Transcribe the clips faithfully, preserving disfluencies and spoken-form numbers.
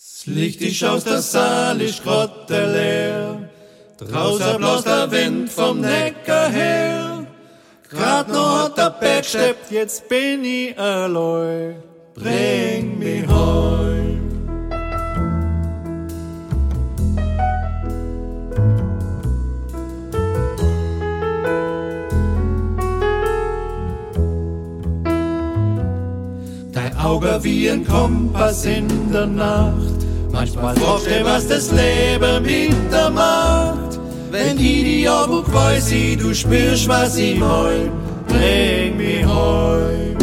Das Licht ist aus der Saal, ist grotte leer. Draußen bläst der Wind vom Neckar her. Grad noch hat der Berg steppt, jetzt bin ich allein. Bring mich heim. Dein Auge wie ein Kompass in der Nacht. Manchmal fragst du, was das Leben mit dir macht. Wenn ich die Augen weiß, du spürst, was ich mein. Bring mich heim.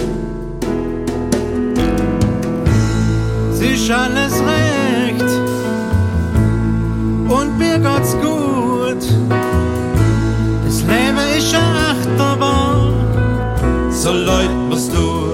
Es ist alles recht und mir geht's gut. Das Leben ist eine Achterbahn, so leid mir's tut.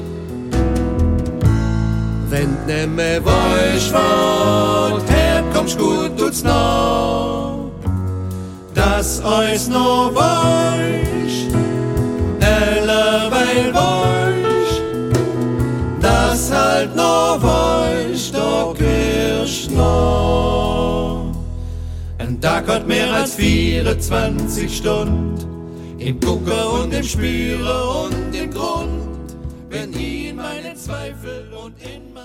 Wenn du nicht mehr weißt, wo du herkommst, gut tut's noch, dass eus noch weißt, allerweil weißt, dass halt noch weißt, da gehst noch. Ein Tag hat mehr als vierundzwanzig Stunden, im Gucken und im Spüren und im Grund, wenn ich in meine Zweifel und in